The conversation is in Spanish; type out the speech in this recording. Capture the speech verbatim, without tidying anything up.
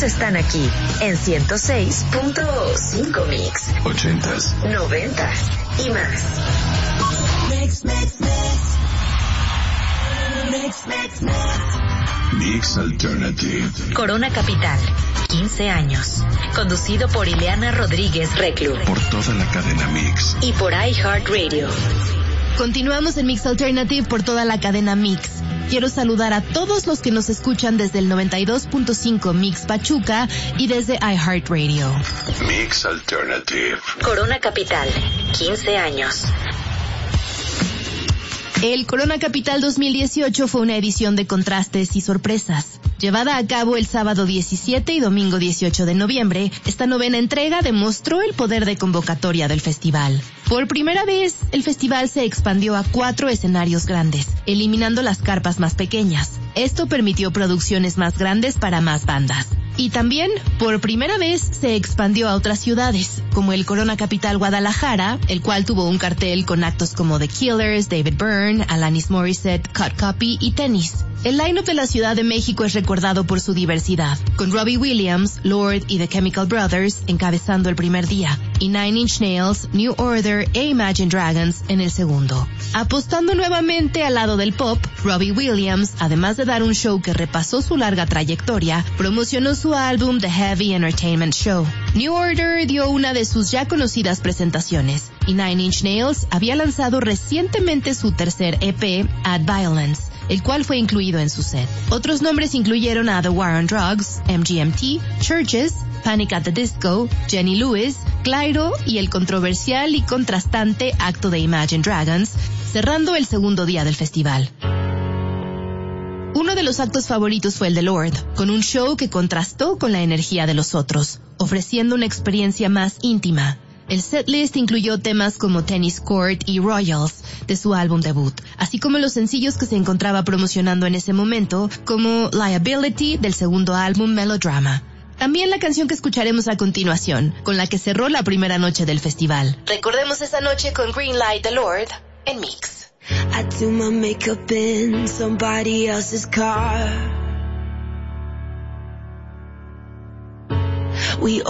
Están aquí en ciento seis punto cinco Mix. Ochentas, noventas y más. Mix, mix, mix. Mix, mix, mix. Mix Alternative. Corona Capital, quince años. Conducido por Ileana Rodríguez Reclu. Por toda la cadena Mix. Y por iHeartRadio. Continuamos en Mix Alternative por toda la cadena Mix. Quiero saludar a todos los que nos escuchan desde el noventa y dos punto cinco Mix Pachuca y desde iHeartRadio. Mix Alternative. Corona Capital, quince años. El Corona Capital dos mil dieciocho fue una edición de contrastes y sorpresas. Llevada a cabo el sábado diecisiete y domingo dieciocho de noviembre, esta novena entrega demostró el poder de convocatoria del festival. Por primera vez, el festival se expandió a cuatro escenarios grandes, eliminando las carpas más pequeñas. Esto permitió producciones más grandes para más bandas. Y también, por primera vez, se expandió a otras ciudades, como el Corona Capital Guadalajara, el cual tuvo un cartel con actos como The Killers, David Byrne, Alanis Morissette, Cut Copy y Tennis. El line-up de la Ciudad de México es recordado por su diversidad, con Robbie Williams, Lorde y The Chemical Brothers encabezando el primer día, y Nine Inch Nails, New Order e Imagine Dragons en el segundo. Apostando nuevamente al lado del pop, Robbie Williams, además de dar un show que repasó su larga trayectoria, promocionó su álbum The Heavy Entertainment Show. New Order dio una de sus ya conocidas presentaciones, y Nine Inch Nails había lanzado recientemente su tercer E P, Add Violence, el cual fue incluido en su set. Otros nombres incluyeron a The War on Drugs, M G M T, Churches, Panic at the Disco, Jenny Lewis, Clyro y el controversial y contrastante acto de Imagine Dragons, cerrando el segundo día del festival. Uno de los actos favoritos fue el de Lorde, con un show que contrastó con la energía de los otros, ofreciendo una experiencia más íntima. El setlist incluyó temas como Tennis Court y Royals de su álbum debut, así como los sencillos que se encontraba promocionando en ese momento, como Liability del segundo álbum Melodrama. También la canción que escucharemos a continuación, con la que cerró la primera noche del festival. Recordemos esa noche con Green Light de Lorde en Mix. I do my makeup in somebody else's car. We